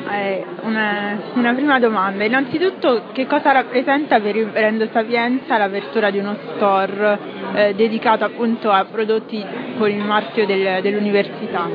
Una prima domanda. Innanzitutto, che cosa rappresenta per il Brand Sapienza l'apertura di uno store dedicato appunto a prodotti con il marchio dell'università?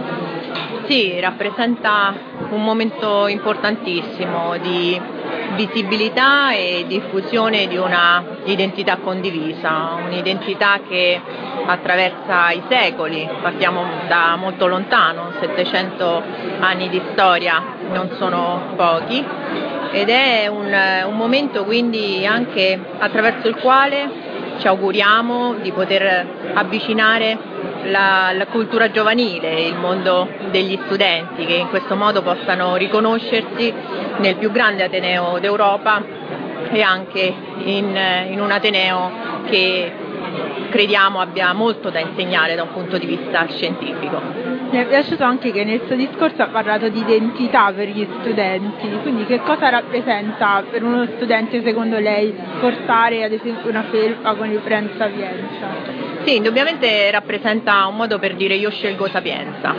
Sì, rappresenta un momento importantissimo di visibilità e diffusione di una identità condivisa, un'identità che attraversa i secoli, partiamo da molto lontano, 700 anni di storia non sono pochi, ed è un momento quindi anche attraverso il quale ci auguriamo di poter avvicinare la cultura giovanile, il mondo degli studenti, che in questo modo possano riconoscersi nel più grande ateneo d'Europa e anche in un ateneo che crediamo abbia molto da insegnare da un punto di vista scientifico. Mi è piaciuto anche che nel suo discorso ha parlato di identità per gli studenti, quindi che cosa rappresenta per uno studente secondo lei portare ad esempio una felpa con il brand Sapienza? Sì, indubbiamente rappresenta un modo per dire io scelgo Sapienza,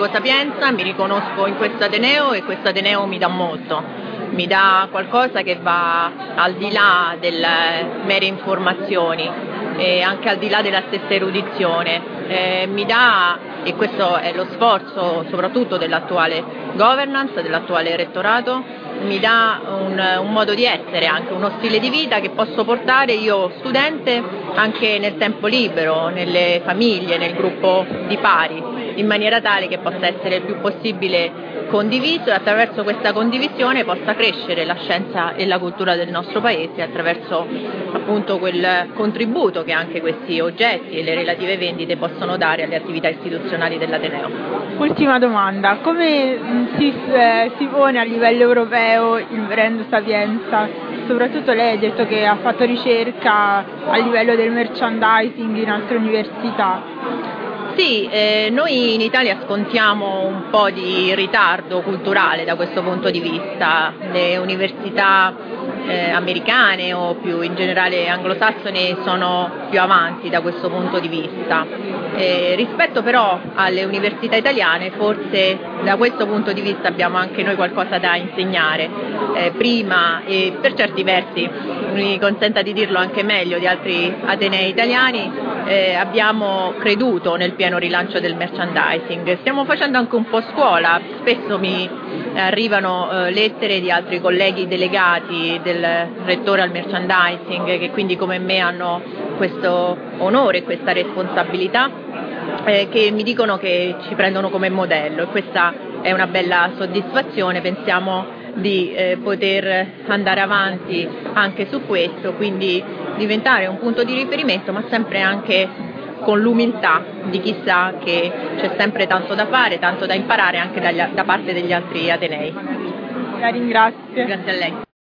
mi riconosco in questo ateneo e questo ateneo mi dà molto, mi dà qualcosa che va al di là delle mere informazioni e anche al di là della stessa erudizione, mi dà, e questo è lo sforzo soprattutto dell'attuale governance, dell'attuale rettorato, mi dà un modo di essere, anche uno stile di vita che posso portare io studente anche nel tempo libero, nelle famiglie, nel gruppo di pari, in maniera tale che possa essere il più possibile condiviso e attraverso questa condivisione possa crescere la scienza e la cultura del nostro paese attraverso appunto quel contributo che anche questi oggetti e le relative vendite possono dare alle attività istituzionali dell'Ateneo. Ultima domanda, come si pone a livello europeo il brand Sapienza? Soprattutto lei ha detto che ha fatto ricerca a livello del merchandising in altre università. Sì, noi in Italia scontiamo un po' di ritardo culturale da questo punto di vista. Le università americane o più in generale anglosassone sono più avanti da questo punto di vista. Rispetto però alle università italiane, forse da questo punto di vista abbiamo anche noi qualcosa da insegnare. Prima e per certi versi, mi consenta di dirlo anche meglio di altri atenei italiani, abbiamo creduto nel pieno rilancio del merchandising. Stiamo facendo anche un po' scuola, spesso mi arrivano lettere di altri colleghi delegati del rettore al merchandising che quindi come me hanno questo onore e questa responsabilità, che mi dicono che ci prendono come modello e questa è una bella soddisfazione. Pensiamo di poter andare avanti anche su questo, quindi diventare un punto di riferimento, ma sempre anche con l'umiltà di chi sa che c'è sempre tanto da fare, tanto da imparare anche da parte degli altri atenei. La ringrazio. Grazie a lei.